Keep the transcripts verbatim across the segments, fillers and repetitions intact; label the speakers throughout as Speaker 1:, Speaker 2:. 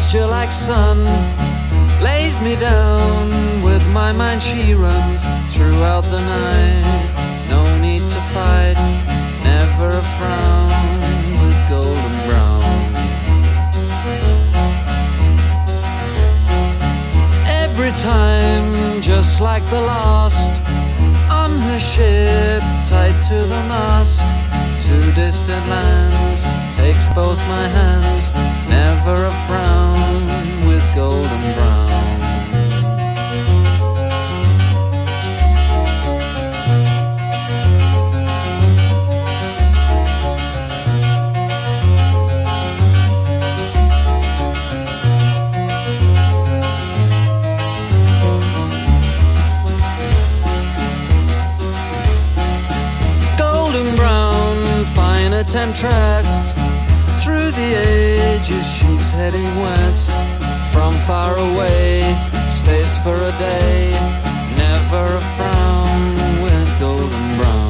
Speaker 1: gesture like sun lays me down. With my mind she runs throughout the night. No need to fight, never a frown, with golden brown. Every time, just like the last, on her ship, tied to the mast, to distant lands, takes both my hands, never a frown, with golden brown. Temptress, through the ages she's heading west. From far away, stays for a day, never a frown, with golden brown.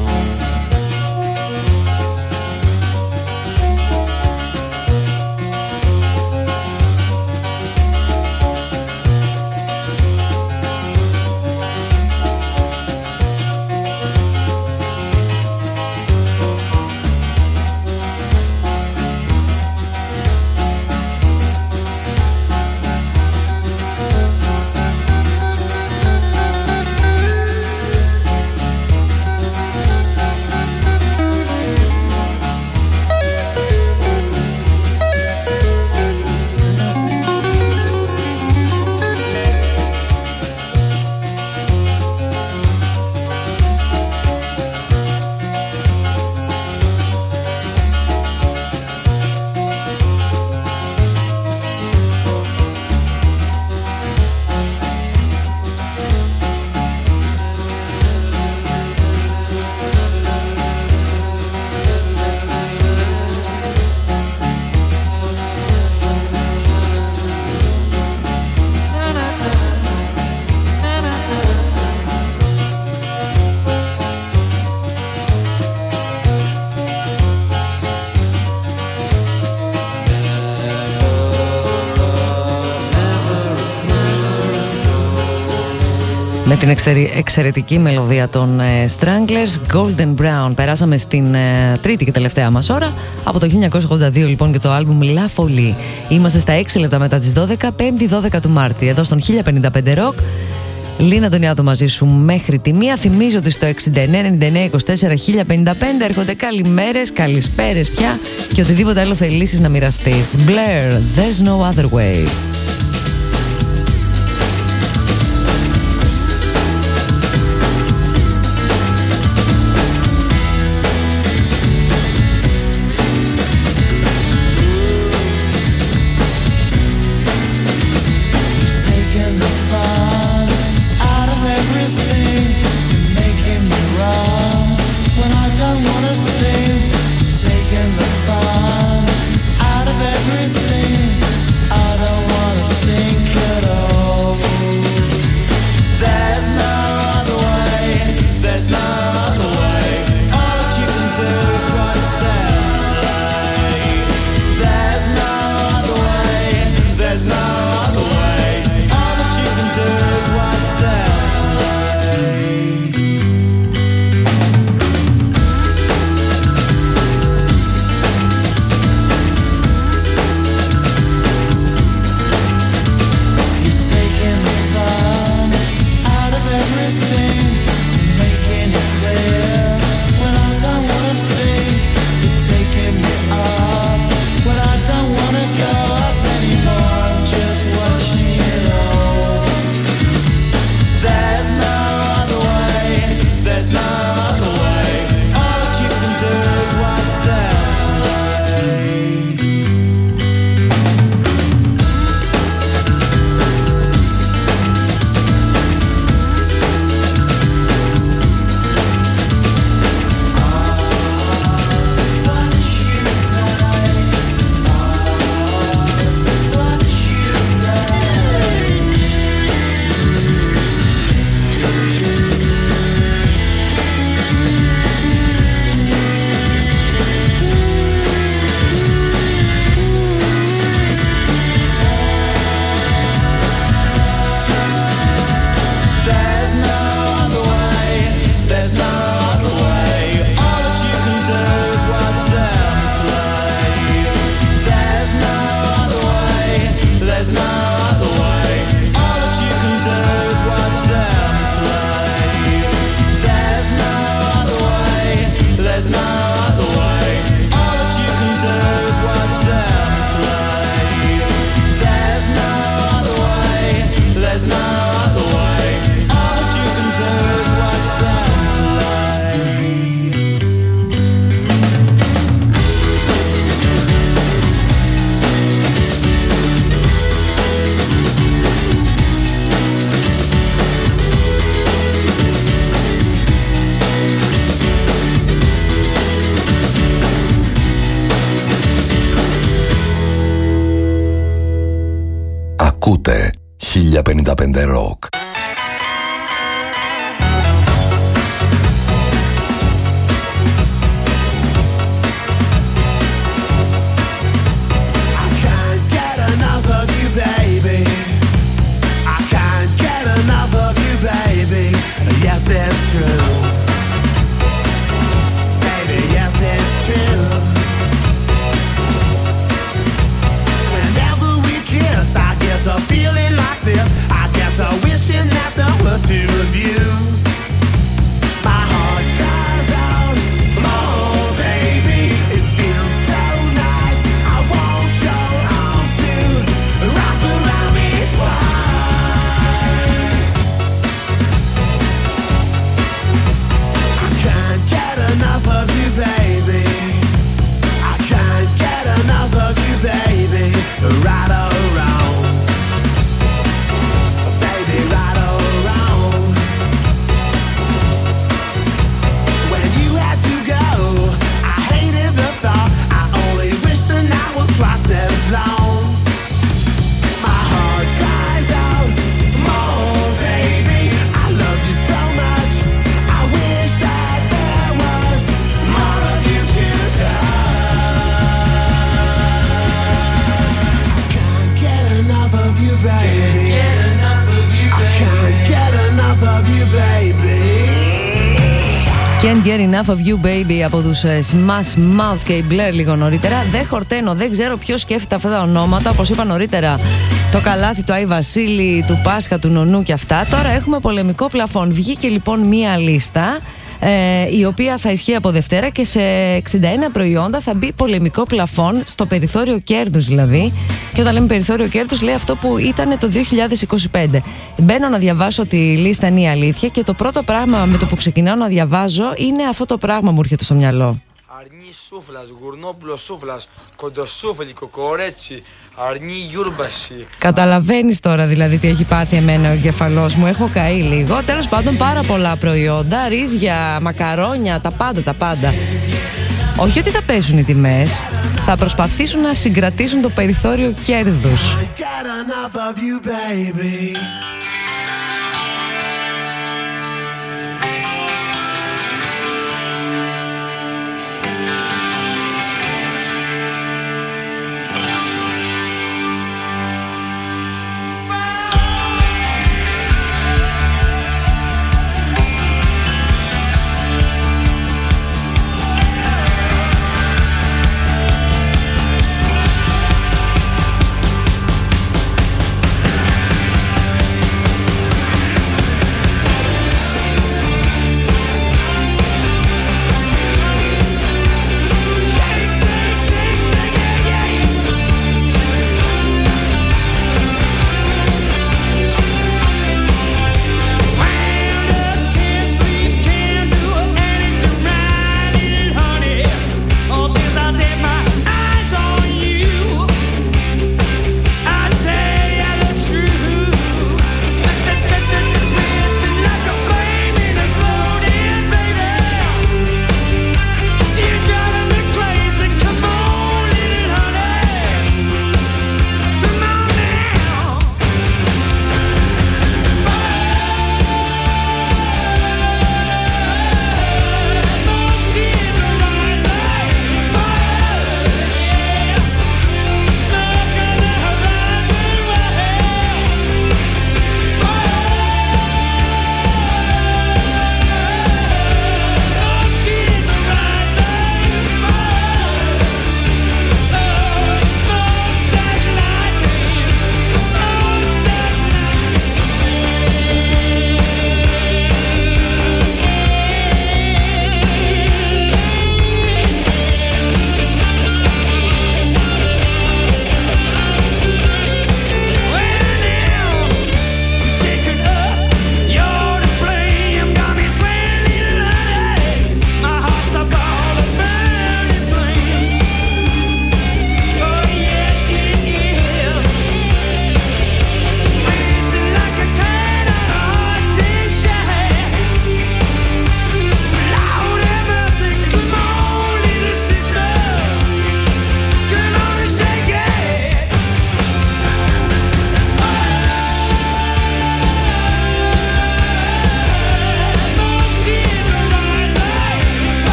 Speaker 2: Με την εξαιρετική μελωδία των Stranglers, Golden Brown. Περάσαμε στην τρίτη και τελευταία μας ώρα. Από το χίλια εννιακόσια ογδόντα δύο λοιπόν και το άλμπουμ La Folie. Είμαστε στα έξι λεπτά μετά τις δώδεκα, πέμπτη δώδεκα του Μάρτη. Εδώ στον χίλια πενήντα πέντε Rock. Λίνα Αντωνιάδου μαζί σου μέχρι τη μία. Θυμίζω ότι στο εξήντα εννέα ενενήντα εννέα είκοσι τέσσερα χίλια πενήντα πέντε έρχονται καλημέρες, καλησπέρες πια και οτιδήποτε άλλο θελήσεις να μοιραστείς. Blair, There's No Other Way.
Speaker 3: Taking the fun out of everything. I don't wanna χίλια πενήντα πέντε Rock.
Speaker 4: It's true, baby, yes it's true. Whenever we kiss, I get a feeling like this. I get a wishing that there were two of you. My heart cries out, oh baby, it feels so nice. I want your arms to wrap around me twice. Enough of you, baby. I can't get enough of you, baby. Right or wrong, baby, right or wrong. When you had to go, I hated the thought. I only wish the night was twice as long. My heart cries out, oh baby, I love you so much. I wish that there was more of you to touch. I can't get enough of you, baby. I can't get enough of you, baby.
Speaker 2: Can't get enough of you, baby, από τους Smash Mouth και η Blair λίγο νωρίτερα. Δεν χορταίνω, δεν ξέρω ποιος σκέφτεται αυτά τα ονόματα. Όπως είπα νωρίτερα, το καλάθι του Άι Βασίλη, του Πάσχα, του Νονού και αυτά. Τώρα έχουμε πολεμικό πλαφόν. Βγήκε λοιπόν μία λίστα, ε, η οποία θα ισχύει από Δευτέρα, και σε εξήντα ένα προϊόντα θα μπει πολεμικό πλαφόν, στο περιθώριο κέρδους δηλαδή. Και όταν λέμε περιθώριο κέρδους, λέει αυτό που ήταν το δύο χιλιάδες είκοσι πέντε. Μπαίνω να διαβάσω τη λίστα, είναι η αλήθεια, και το πρώτο πράγμα με το που ξεκινάω να διαβάζω είναι αυτό το πράγμα μου έρχεται στο μυαλό.
Speaker 5: Αρνί σούφλας, γουρνόπουλο σούφλας, κοντοσούφλικο, κορέτσι, αρνί γιούρμπαση.
Speaker 2: Καταλαβαίνεις τώρα δηλαδή τι έχει πάθει εμένα ο εγκεφαλός μου. Έχω καεί λίγο. Τέλος πάντων, πάρα πολλά προϊόντα, ρύζια, μακαρόνια, τα πάντα, τα πάντα. Όχι ότι θα πέσουν οι τιμές, θα προσπαθήσουν να συγκρατήσουν το περιθώριο κέρδους.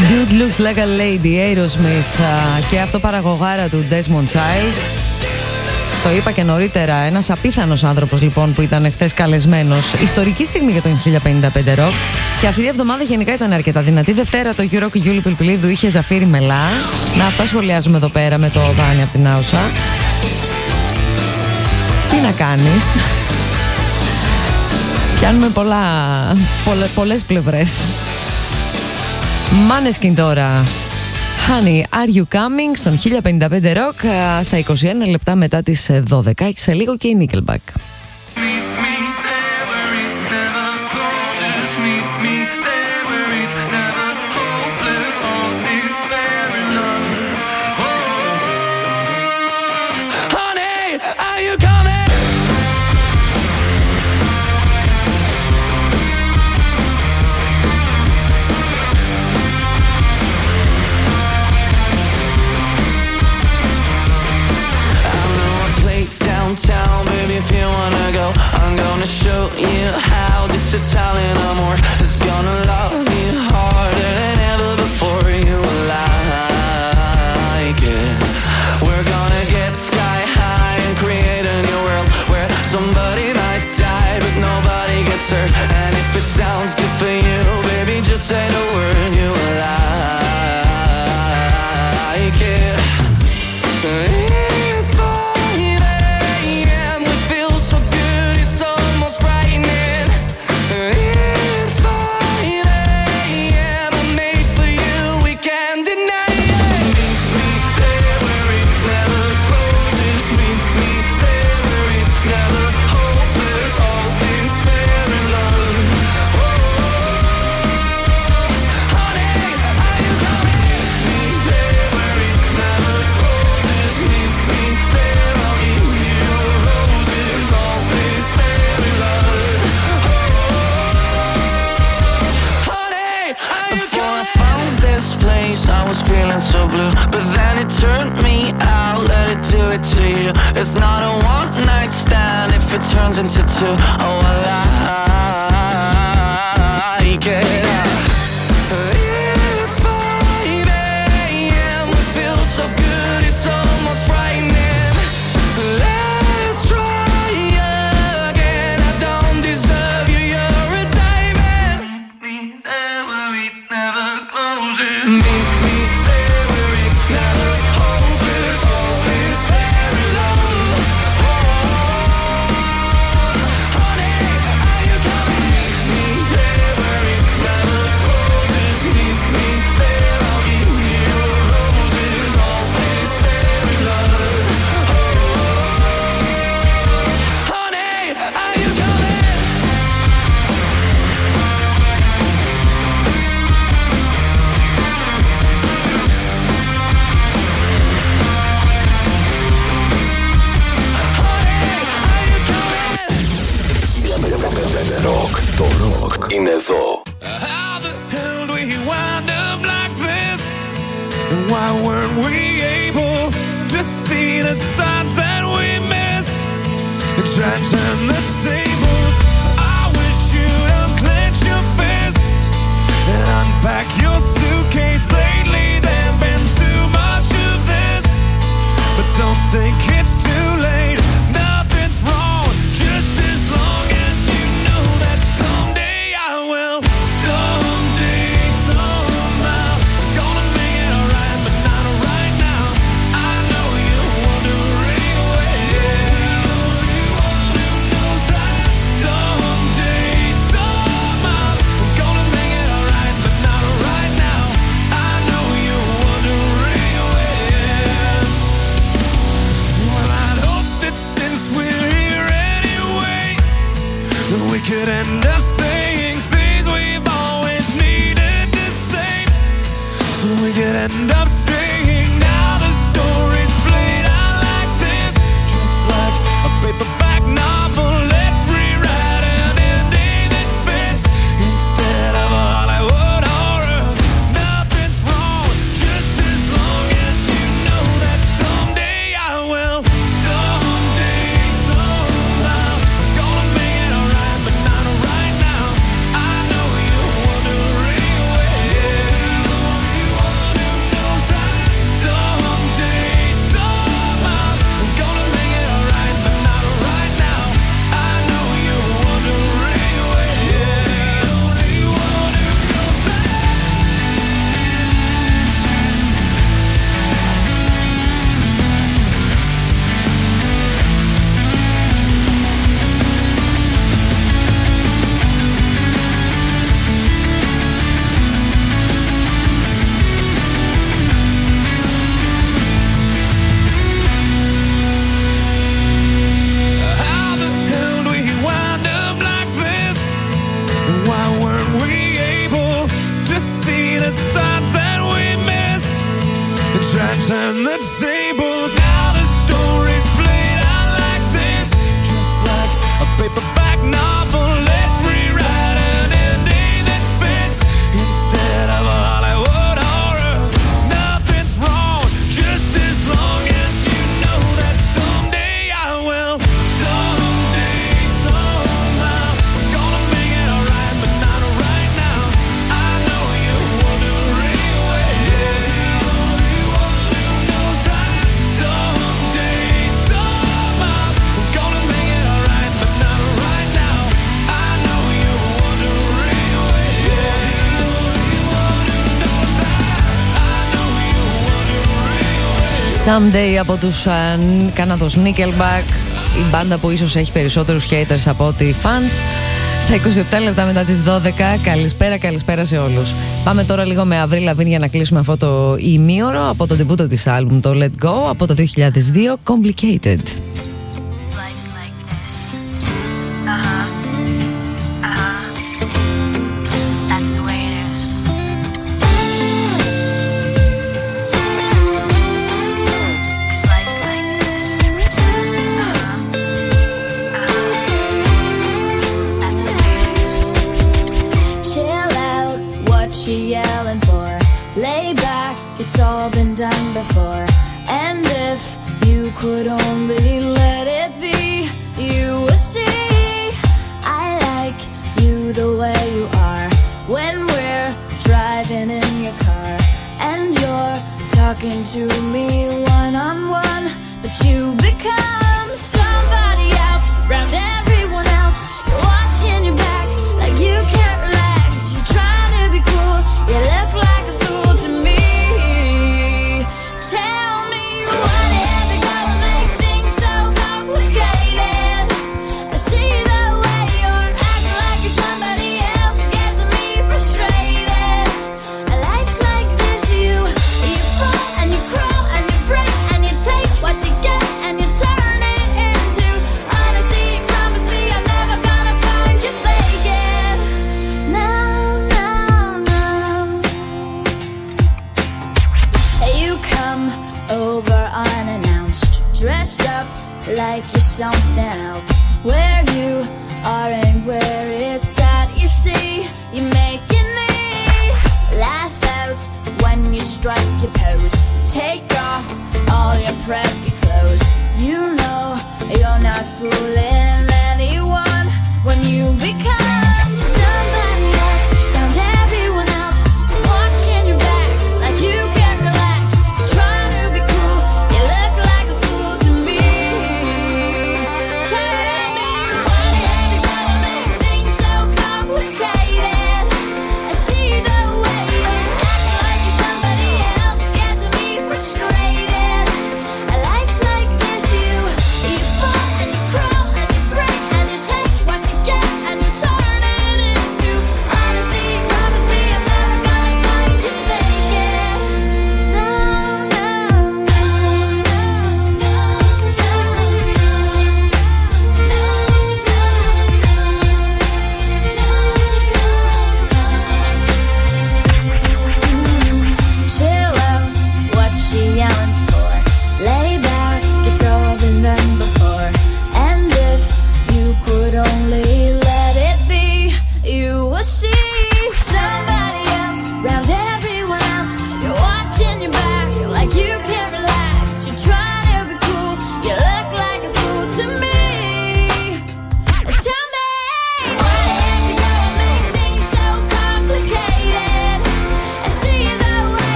Speaker 2: Dude Looks Like a Lady, Aerosmith, και αυτό παραγωγάρα του Desmond Child. Το είπα και νωρίτερα, ένας απίθανος άνθρωπος λοιπόν που ήταν χθες καλεσμένος. Ιστορική στιγμή για τον χίλια πενήντα πέντε Rock. Και αυτή η εβδομάδα γενικά ήταν αρκετά δυνατή. Δευτέρα το You Rock Γιούλη Πιλπιλίδου είχε Ζαφύρι Μελά. Να, αυτά σχολιάζουμε εδώ πέρα με το Δάνη από την Άουσα. Τι να κάνεις. Πιάνουμε πολλά, πολλε, πολλές πλευρές. Maneskin τώρα. Honey, are you coming? Στον χίλια πενήντα πέντε Rock, στα είκοσι ένα λεπτά μετά τις δώδεκα. Έχει σε λίγο και η Nickelback.
Speaker 3: Downtown, baby, if you wanna go, I'm gonna show you how this Italian amor is gonna love you harder than ever before. You will like it. We're gonna get sky high and create a new world where somebody might die but nobody gets hurt. And if it sounds good for you, baby, just say the word. You will like it. I was feeling so blue, but then it turned me out. Let it do it to you. It's not a one night stand if it turns into two. Oh, I like it. It's five a.m. We feel so good, it's almost frightening. Let's try again. I don't deserve you, you're a diamond. Me there where it never closes. Me
Speaker 6: είναι εδώ.
Speaker 7: How the hell do we wind up like this? And why weren't we able to see the signs that we missed? And try and turn the tables. I wish you'd unclench your fists and unpack your suitcase. Lately there's been too much of this, but don't think it's too late. Nothing's wrong, just as long as you know that someday I will. Someday, somehow, I'm gonna make it alright, but not right now. I know you're wondering where. The only one who knows that. Someday, somehow, I'm gonna make it alright, but not right now. I know you're wondering where. Well, I'd hope that since we're here anyway, that we could end up saying things we've always needed to say, so we could end up staying. Now the story's played out like this, just like a paperback novel. Let's rewrite an ending that fits instead of a Hollywood horror. Nothing's wrong, just as long as you know that someday I will. Someday, somehow, I'm gonna make it alright, but not right now. I know you're wondering where. the signs that we missed and try and turn the tables. Now the story's played out like this, just like a paperback novel. Let's rewrite an ending that fits instead of a Hollywood horror. Nothing's wrong, just as long as you know that someday I will. Someday, somehow, I'm gonna make it alright, but not right now. I know you're wondering where the only one who knows that. Someday, somehow, I'm gonna make it alright, but not right now. I know you're wondering where the only one who knows that. I know you're wondering where.
Speaker 2: Someday από τους uh, Κάναδος Nickelback, η μπάντα που ίσως έχει περισσότερους haters από ότι fans. Στα είκοσι επτά λεπτά μετά τις δώδεκα. Καλησπέρα, καλησπέρα σε όλους. Πάμε τώρα λίγο με Avril Lavigne για να κλείσουμε αυτό το ημίωρο από το ντεμπούτο της άλμπουμ, το Let Go, από το δύο χιλιάδες δύο, Complicated.
Speaker 8: Life's like this. Uh-huh. Uh-huh. That's the way it is. 'Cause life's like this. Uh-huh. Uh-huh. That's the way it is.
Speaker 9: Chill out, what you yelling for? Lay back, it's all been done before. And if you could only let it be, you would see I like you the way you are. When we're driving in your car and you're talking to me one on one, but you become somebody else around everyone else. You're watching your back like you can't relax. You're trying to be cool, you look like a fool to me. Tell me what is it gonna make things so complicated? I see the way you're acting like you're somebody else, gets me frustrated. Life's like this, you you fall and you crawl and you break and you take what you get and you turn it into honesty. Promise me I'm never gonna find you faking. No, no, no. You come over unannounced, dressed up like you're something else. Where you are and where it's at, you see, you're making me laugh out when you strike your pose. Take off all your preppy clothes. You know you're not fooling anyone when you become somebody else around everyone else. You're watching your back like you can't relax. You're trying to be cool, you look like a fool to me. Tell me what is it gonna make things so complicated? I see the way you're acting like you're somebody else, gets me frustrated. I like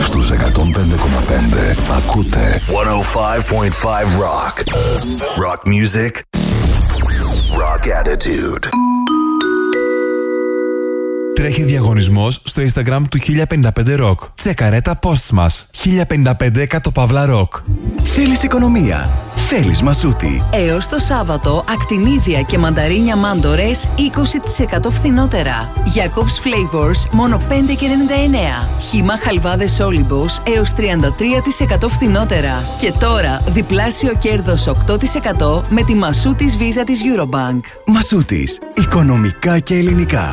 Speaker 6: Στους εκατόν πέντε κόμμα πέντε ακούτε εκατόν πέντε κόμμα πέντε Rock. Rock music. Rock attitude.
Speaker 10: Τρέχει διαγωνισμός στο Instagram του χίλια πενήντα πέντε Rock. Τσεκαρέ τα posts μας. χίλια πενήντα πέντε κάτω παύλα Rock.
Speaker 11: Θέλεις οικονομία? Θέλεις Μασούτη.
Speaker 12: Έως το Σάββατο, ακτινίδια και μανταρίνια μάντορες είκοσι τοις εκατό φθηνότερα. Jacob's Flavors μόνο πέντε και ενενήντα εννέα. Χύμα χαλβάδες Όλυμπος έως τριάντα τρία τοις εκατό φθηνότερα. Και τώρα διπλάσιο κέρδος οκτώ τοις εκατό με τη Μασούτης Visa της Eurobank.
Speaker 11: Μασούτης. Οικονομικά και ελληνικά.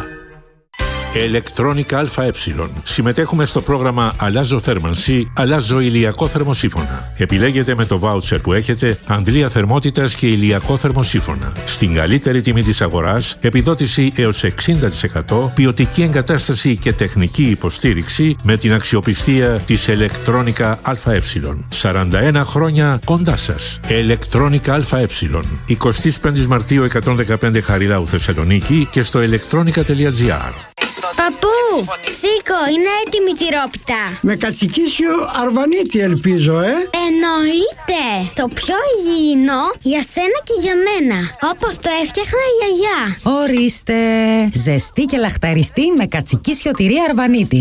Speaker 13: Ηλεκτρόνικα ΑΕ. Συμμετέχουμε στο πρόγραμμα Αλλάζω θέρμανση, αλλάζω ηλιακό θερμοσύφωνα. Επιλέγετε με το βάουτσερ που έχετε αντλία θερμότητας και ηλιακό θερμοσύφωνα. Στην καλύτερη τιμή της αγοράς, επιδότηση έως εξήντα τοις εκατό, ποιοτική εγκατάσταση και τεχνική υποστήριξη με την αξιοπιστία της Ηλεκτρόνικα ΑΕ. σαράντα ένα χρόνια κοντά σας. Ηλεκτρόνικα ΑΕ. εικοστή πέμπτη Μαρτίου εκατόν δεκαπέντε Χαριλάου Θεσσαλονίκη και στο ηλεκτρόνικα τελεία τζι άρ.
Speaker 14: Παππού, σήκω, είναι έτοιμη η τυρόπιτα.
Speaker 15: Με κατσικίσιο αρβανίτη ελπίζω, ε.
Speaker 14: Εννοείται. Το πιο υγιεινό για σένα και για μένα. Όπως το έφτιαχνα η γιαγιά.
Speaker 16: Ορίστε. Ζεστή και λαχταριστή με κατσικίσιο τυρί αρβανίτη.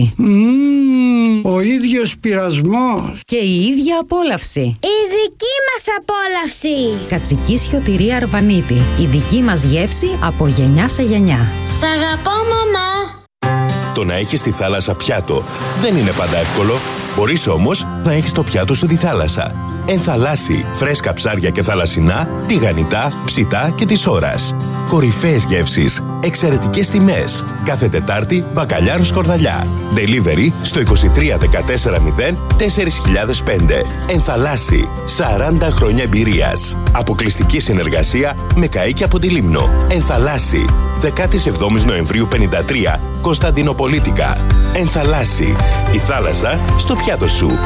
Speaker 15: Mm, ο ίδιος πειρασμός.
Speaker 16: Και η ίδια απόλαυση.
Speaker 14: Η δική μας απόλαυση.
Speaker 16: Κατσικίσιο τυρί αρβανίτη. Η δική μας γεύση από γενιά σε γενιά.
Speaker 14: Σ' αγαπώ, μαμά.
Speaker 17: Το να έχεις τη θάλασσα πιάτο δεν είναι πάντα εύκολο. Μπορείς όμως να έχεις το πιάτο σου τη θάλασσα. Ενθαλάσσι, φρέσκα ψάρια και θαλασσινά, τηγανιτά, ψητά και της ώρας. Κορυφαίες γεύσεις, εξαιρετικές τιμές. Κάθε Τετάρτη, μπακαλιάρο σκορδαλιά. Delivery στο είκοσι τρία δεκατέσσερα μηδέν τέσσερα χιλιάδες πέντε. Ενθαλάσσι, σαράντα χρόνια εμπειρίας. Αποκλειστική συνεργασία με καΐκι από τη Λίμνο. Ενθαλάσσι, δεκαεπτά Νοεμβρίου πενήντα τρία, Κωνσταντινοπολίτικα. Ενθαλάσσι, η θάλασσα στο πιάτο σου.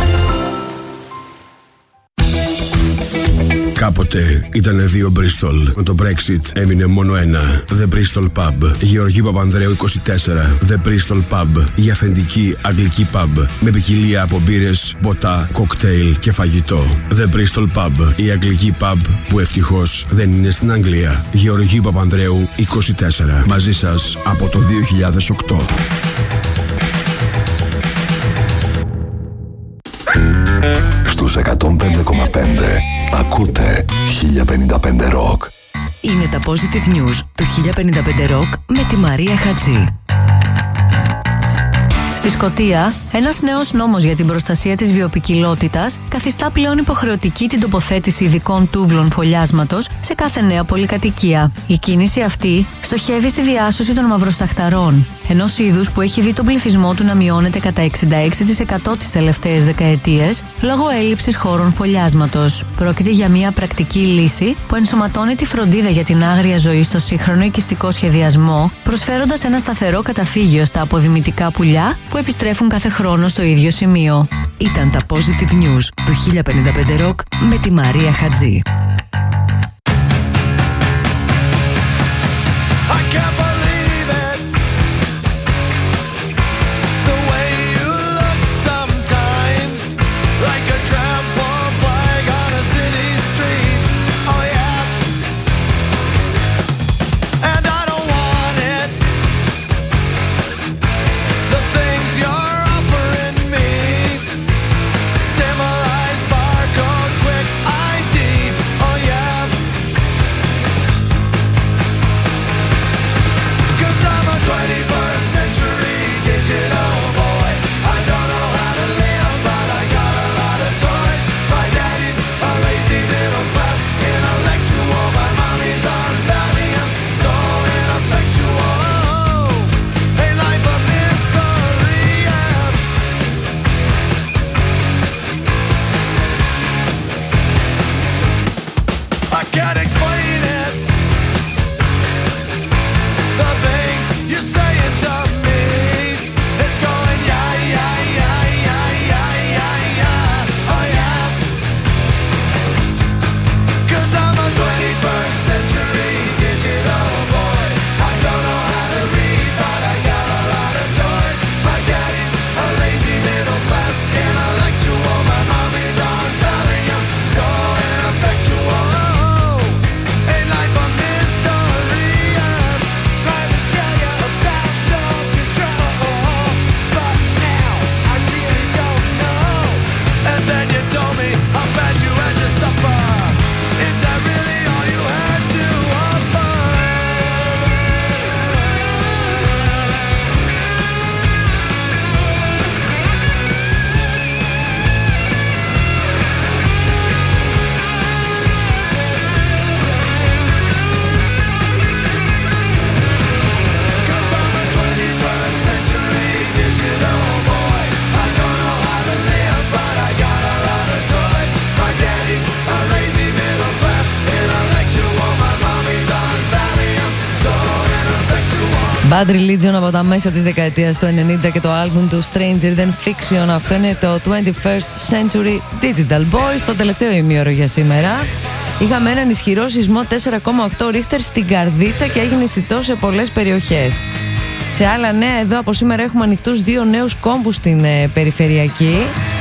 Speaker 18: Κάποτε ήταν δύο Bristol. Με το Brexit έμεινε μόνο ένα. The Bristol Pub. Γεωργίου Παπανδρέου είκοσι τέσσερα. The Bristol Pub. Η αυθεντική αγγλική pub. Με ποικιλία από μπύρες, ποτά, κοκτέιλ και φαγητό. The Bristol Pub. Η αγγλική pub που ευτυχώς δεν είναι στην Αγγλία. Γεωργίου Παπανδρέου είκοσι τέσσερα. Μαζί σας από το δύο χιλιάδες οκτώ.
Speaker 6: Στους εκατόν πέντε κόμμα πέντε ακούτε χίλια πενήντα πέντε Rock.
Speaker 2: Είναι τα Positive News του χίλια πενήντα πέντε Rock με τη Μαρία Χατζή.
Speaker 19: Στη Σκωτία, ένας νέος νόμος για την προστασία της βιοποικιλότητας καθιστά πλέον υποχρεωτική την τοποθέτηση ειδικών τούβλων φωλιάσματος σε κάθε νέα πολυκατοικία. Η κίνηση αυτή στοχεύει στη διάσωση των μαυροσταχταρών, ενός είδους που έχει δει τον πληθυσμό του να μειώνεται κατά εξήντα έξι τοις εκατό τις τελευταίες δεκαετίες λόγω έλλειψης χώρων φωλιάσματος. Πρόκειται για μια πρακτική λύση που ενσωματώνει τη φροντίδα για την άγρια ζωή στο σύγχρονο οικιστικό σχεδιασμό, προσφέροντας ένα σταθερό καταφύγιο στα αποδημητικά πουλιά που επιστρέφουν κάθε χρόνο στο ίδιο σημείο.
Speaker 2: Ήταν τα Positive News του χίλια πενήντα πέντε Rock με τη Μαρία Χατζή. Bad Religion από τα μέσα της δεκαετίας του ενενήντα και το άλμπουμ του Stranger Than Fiction. Αυτό είναι το twenty-first Century Digital Boys. Το τελευταίο ημίωρο για σήμερα. Είχαμε έναν ισχυρό σεισμό τέσσερα κόμμα οκτώ ρίχτερ στην Καρδίτσα και έγινε αισθητό σε πολλές περιοχές. Σε άλλα νέα, εδώ από σήμερα έχουμε ανοιχτούς δύο νέους κόμβους στην ε, περιφερειακή.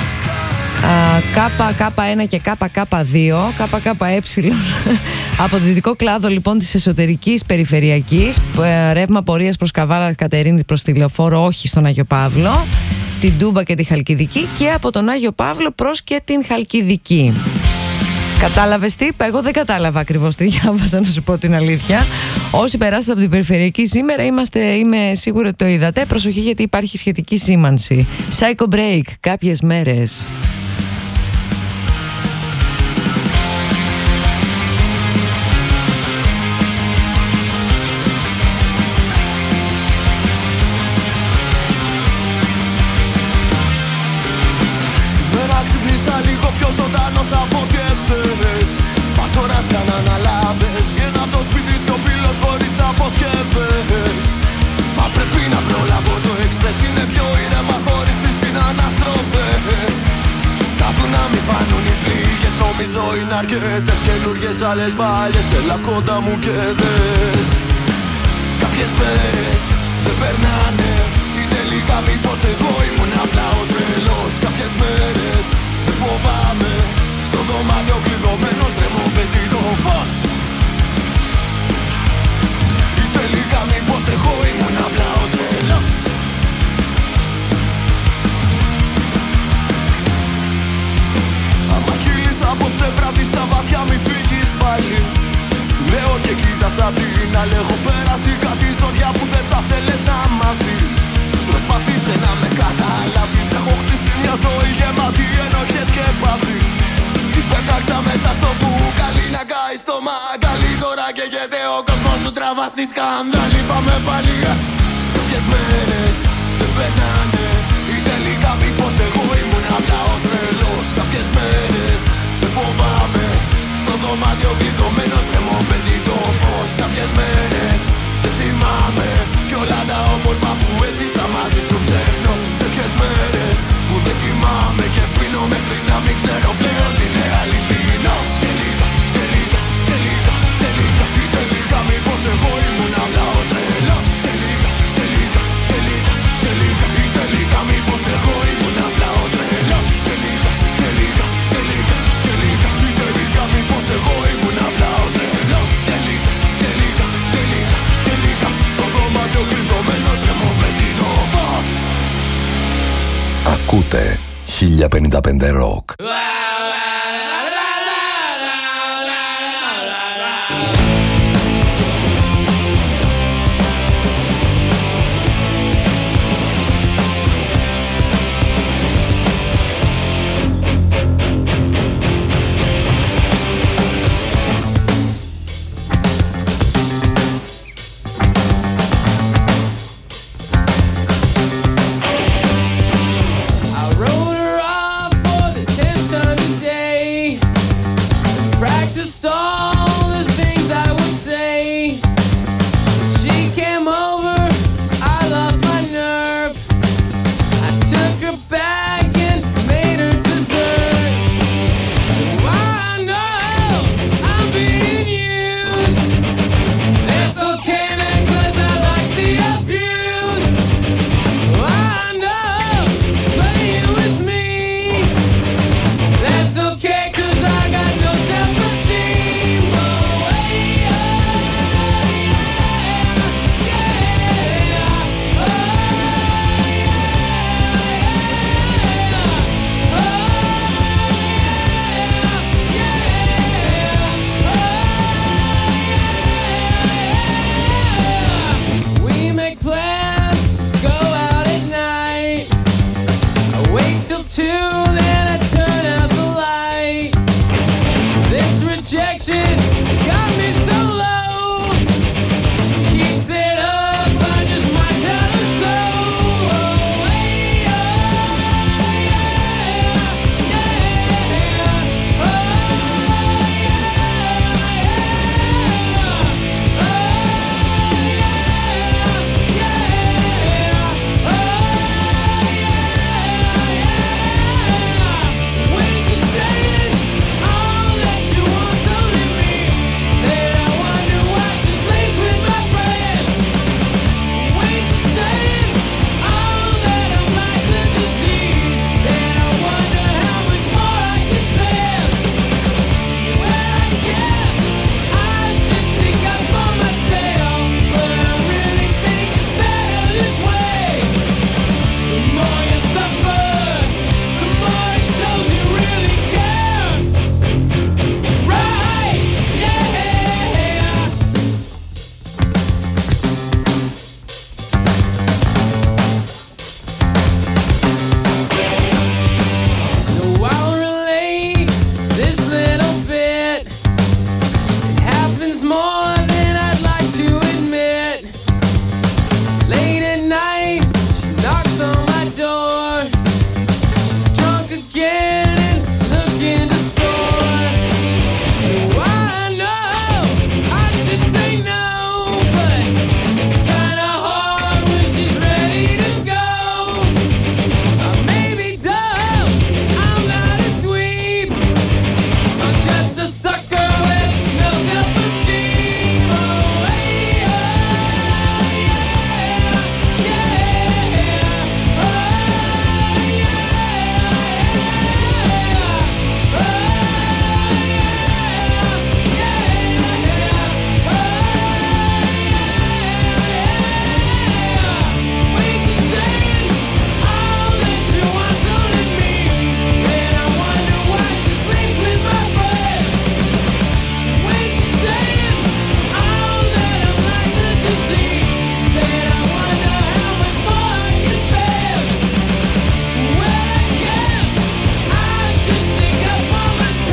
Speaker 2: Κάπα Κάπα ένα και Κάπα Κάπα δύο, Κάπα Κάπα Ε. Από το δυτικό κλάδο λοιπόν της εσωτερικής περιφερειακής, ρεύμα πορείας προς Καβάλα Κατερίνη προς τη Λεωφόρο, όχι στον Άγιο Παύλο, την Τούμπα και τη Χαλκιδική, και από τον Άγιο Παύλο προς και την Χαλκιδική. Κατάλαβες τι είπα? Εγώ δεν κατάλαβα ακριβώς τι διάβασα, να σου πω την αλήθεια. Όσοι περάσετε από την περιφερειακή σήμερα, είμαστε, είμαι σίγουρη ότι το είδατε. Προσοχή, γιατί υπάρχει σχετική σήμανση. Psycho Break, κάποιες μέρες.
Speaker 4: Από ό,τι εχθές, μα τώρα σκάναν αλάβες. Βγαίνω από το σπίτι σιωπηλός χωρίς αποσκευές. Μα πρέπει να προλάβω το εξπρές, είναι πιο ήρεμα χωρίς τις συναναστροφές. Κάτω να μη φανούν οι πληγές, νομίζω είναι αρκετές. Καινούργιες άλλες μάλιες, έλα κοντά μου και δες. Κάποιες μέρες δεν περνάνε, ή τελικά μήπως εγώ ήμουν απλά ο τρελός. Κάποιες μέρες με φοβάμαι, στο δωμάτιο κλειδωμένος τρέμω, παίζει το φως. Ή τελικά μήπως εγώ ήμουν απλά ο τρελός. Άμα κύλεις απόψε βράδυ στα βαθιά μη φύγεις πάλι. Σου λέω και κοίτας απ' την άλλη, έχω πέρασει κάτι ζωριά που δεν θα θέλεις να μάθεις. Προσπαθήσε να με καταλάβεις, έχω χτίσει μια ζωή γεμάτη ενοχές και πάθη. Την πέταξα μέσα στο μπουκάλι, να κάει στο μαγκάλι. Τώρα καίγεται ο κόσμος σου, τραβά στη σκανδάλη. Πάμε πάλι. Κάποιες μέρες δεν περνάνε, ή τελικά μήπως εγώ ήμουν απλά ο τρελός. Κάποιες μέρες με φοβάμαι, στο δωμάτιο κλειδωμένος τρέμω, παίζει το φως. Κάποιες μέρες δεν θυμάμαι, κι όλα τα όμορφα που έζησα μαζί σου ξεχνώ. Τέτοιες μέρες που δεν κοιμάμαι και πίνω μέχρι να μην ξέρω πλέον τι είναι αληθινό. Τελικά, τελικά, τελικά, τελικά, ή τελικά μήπως εγώ ήμουν απλά ο τρελός. Τελικά, τελικά, τελικά, τελικά, ή τελικά μήπως εγώ ήμουν απλά ο τρελός. Τελικά, τελικά, τελικά, τελικά, ή τελικά μήπως εγώ ήμουν απλά ο τρελός. Τελικά, τελικά, τελικά, τελικά, στο δωμάτιο κλειδωμένος τρέμω, παίζει το φως.
Speaker 6: Ακούτε χίλια πενήντα πέντε Rock.
Speaker 4: Yeah.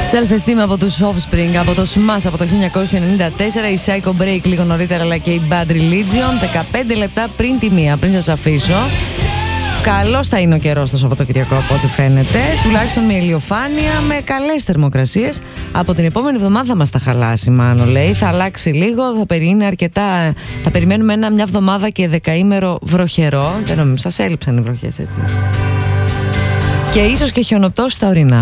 Speaker 2: Self-Esteem από τους Offspring, από το Smash από το χίλια εννιακόσια ενενήντα τέσσερα, η Psycho Break λίγο νωρίτερα, αλλά και η Bad Religion δεκαπέντε λεπτά πριν τη μία, πριν σας αφήσω. Καλώς θα είναι ο καιρός το Σαββατοκυριακό από ό,τι φαίνεται, τουλάχιστον με ηλιοφάνεια, με καλές θερμοκρασίες. Από την επόμενη εβδομάδα μας τα χαλάσει, μάλλον λέει, θα αλλάξει λίγο, θα περιμένει αρκετά, θα περιμένουμε ένα, μια εβδομάδα και δεκαήμερο βροχερό. Δεν νομίζω, σας έλειψαν οι βροχές, έτσι. Και ίσως και χιονοπτώσεις στα ορεινά.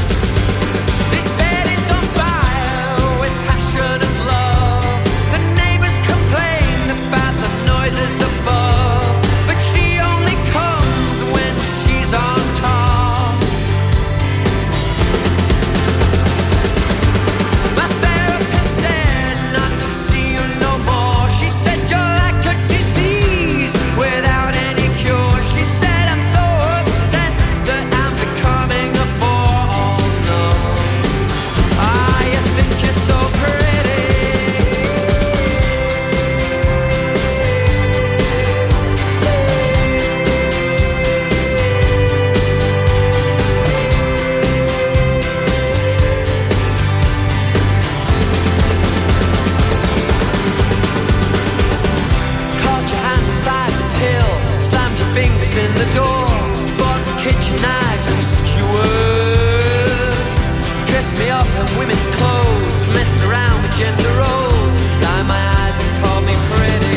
Speaker 1: in the door, bought kitchen knives and skewers, dressed me up in women's clothes, messed around with gender roles, lied my eyes and called me pretty.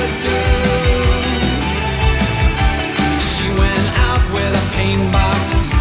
Speaker 4: Box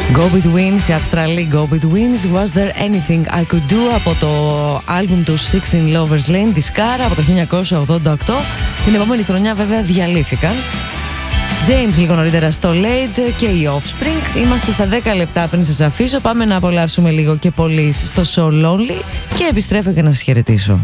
Speaker 2: Go Betweens, η Αυστραλή Go Betweens. Was there anything I could do, από το άλμπουμ του sixteen Lovers Lane, τη Σκάρα, από το χίλια εννιακόσια ογδόντα οκτώ. Την επόμενη χρονιά βέβαια διαλύθηκαν. James λίγο νωρίτερα στο Late και η Offspring. Είμαστε στα δέκα λεπτά πριν σας αφήσω. Πάμε να απολαύσουμε λίγο και πολύ στο So Lonely και επιστρέφω για να σας χαιρετήσω.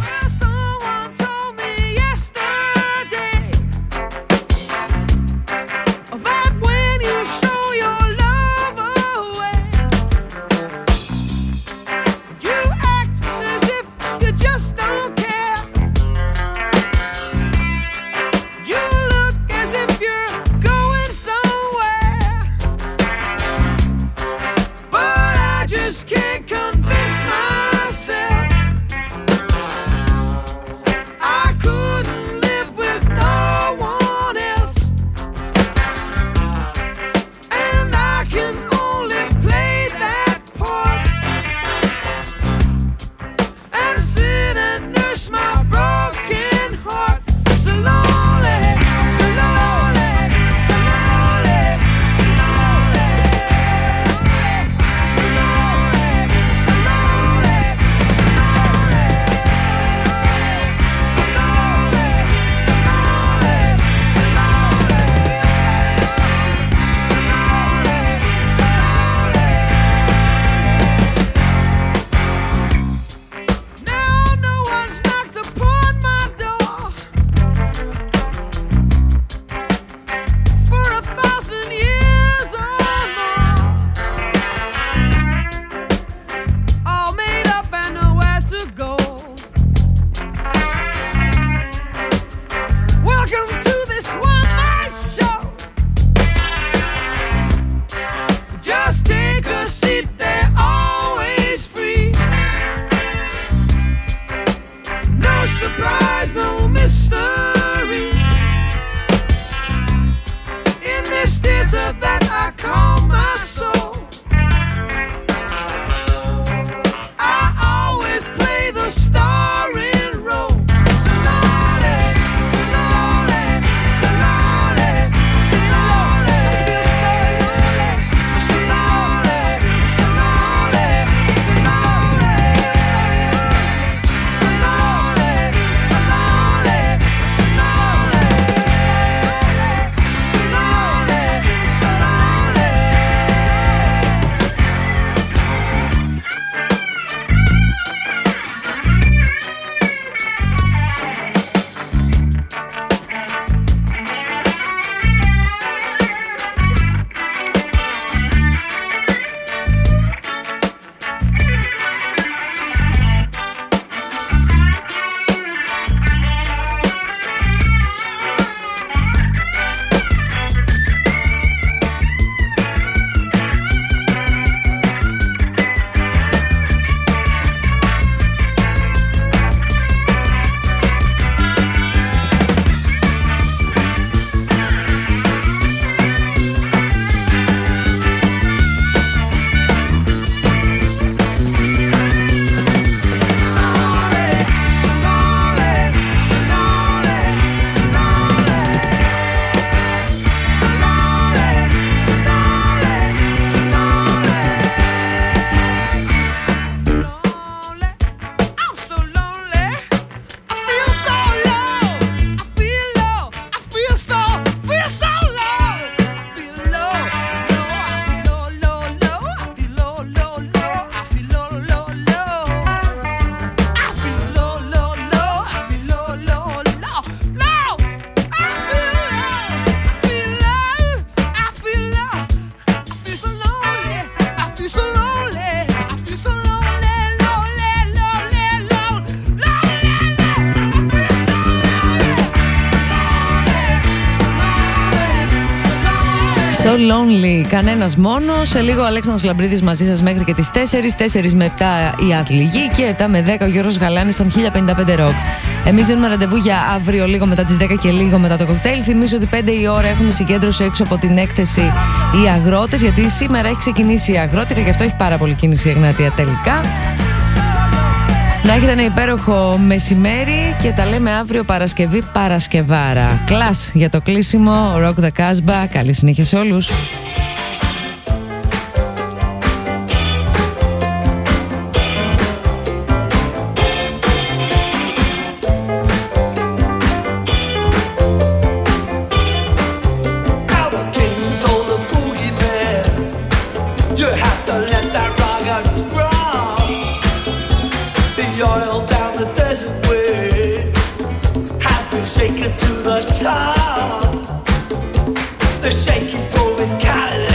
Speaker 2: So Lonely, κανένας μόνο. Σε λίγο ο Αλέξανδρος Λαμπρίδης μαζί σας μέχρι και τις τέσσερις, τέσσερις με επτά η Αθληγή και επτά με δέκα ο Γιώργος Γαλάνης στον χίλια πενήντα πέντε Rock. Εμείς δίνουμε ραντεβού για αύριο λίγο μετά τις δέκα και λίγο μετά το κοκτέιλ. Θυμίζω ότι πέντε η ώρα έχουμε συγκέντρωση έξω από την έκθεση οι αγρότες, γιατί σήμερα έχει ξεκινήσει η αγρότηκα, γι' αυτό έχει πάρα πολύ κίνηση η Εγνατία τελικά. Να έχετε ένα υπέροχο μεσημέρι και τα λέμε αύριο Παρασκευή Παρασκευάρα. Κλάς για το κλείσιμο, Rock the Casbah. Καλή συνέχεια σε όλους.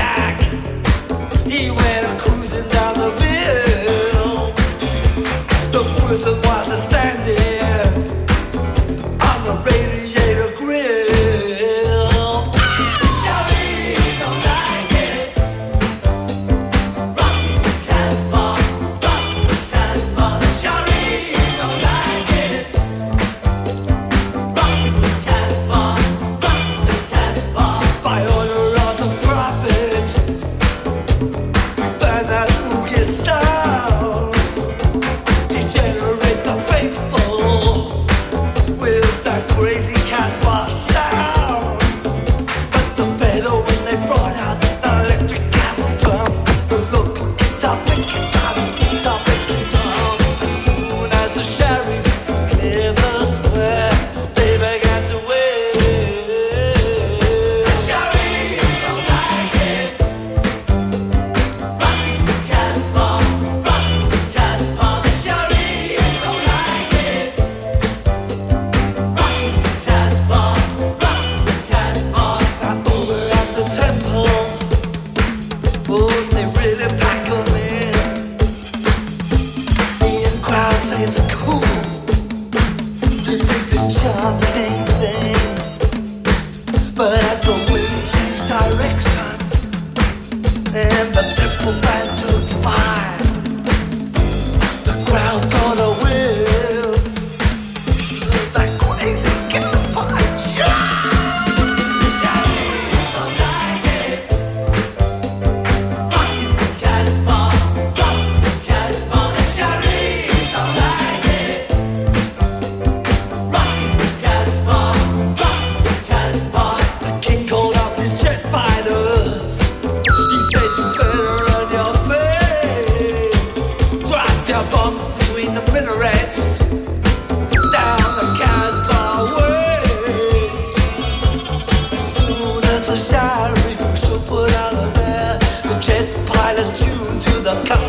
Speaker 4: back. He went cruising down the bill. The wizard was standing on the radiator grill. Shawty don't like it. Rock Casbah, rock Casbah. Shawty don't like it. Rock Casbah, rock Casbah. By order of the prophet, burn that boogie sound. Degenerate the faithful with that crazy Casbah sound. But the better when they brought out the electric camel drum. The local guitar picking out his guitar picking drum. As soon as the sheriff cleared the square, they began to wave. The sheriff don't like it. Rock Casbah, rock Casbah. The sheriff don't like it. Rock Casbah, rock Casbah. Now over at the temple, oh, they really pack 'em in. The in crowd say it's cool to dig this chanting thing. But as the wind changed direction and the temple band took fire, the crowd gonna will that crazy campfire. Don't like it. Rock Casbah, rock Casbah. The sheriff don't like it. Rock Casbah, rock Casbah. The king called up his jet fighters. He said you better run your face. Drop your bombs between the minarets. Down the Casbah way. As soon as the sheriff should put out of there, the jet pilots tuned to the